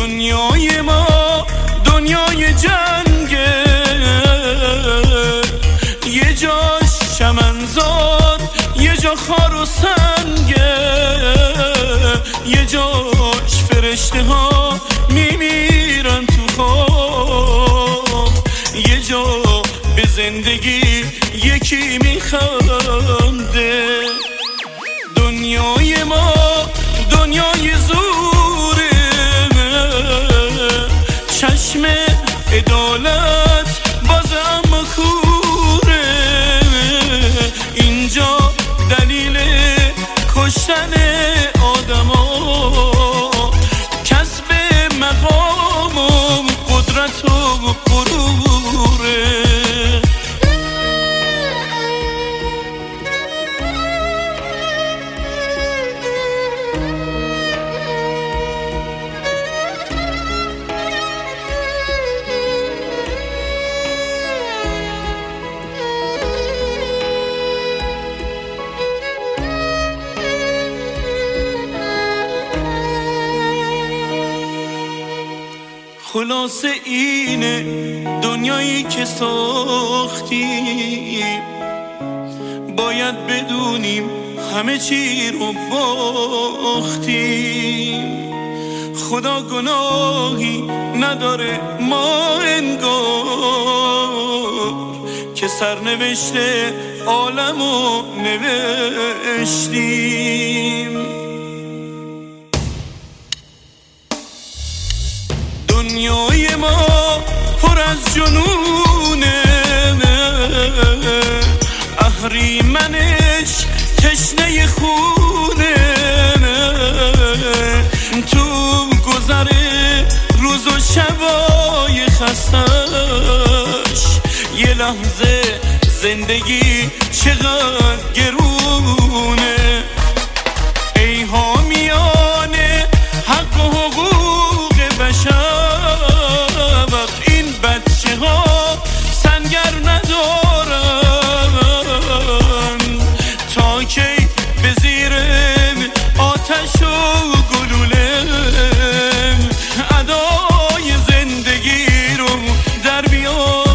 دنیای ما دنیای جنگه، یه جاش چمنزار، یه جا خار و سنگه، یه جاش فرشته ها میمیرن تو خواب، یه جا به زندگی یکی میخنده. دنیای ما دنیای زوره، چشم عدالت بازم کوره، اینجا دلیل کشتن آدما کسب مقام و قدرت و غروره. خلاصه اینه دنیایی که ساختیم، باید بدونیم همه چی رو باختیم. خدا گناهی نداره ما انگار که سرنوشته عالمو نوشتیم. دنیای ما پر از جنونه، اهریمنش تشنه خونه، تو گذره روز و شبای خستش یه لحظه زندگی چقدر گرونه. ای حامیان حق و حقوق بشر، این بچه ها سنگر ندارن، تا کی به زیر آتش و گلوله ادای زندگی رو در بیارن.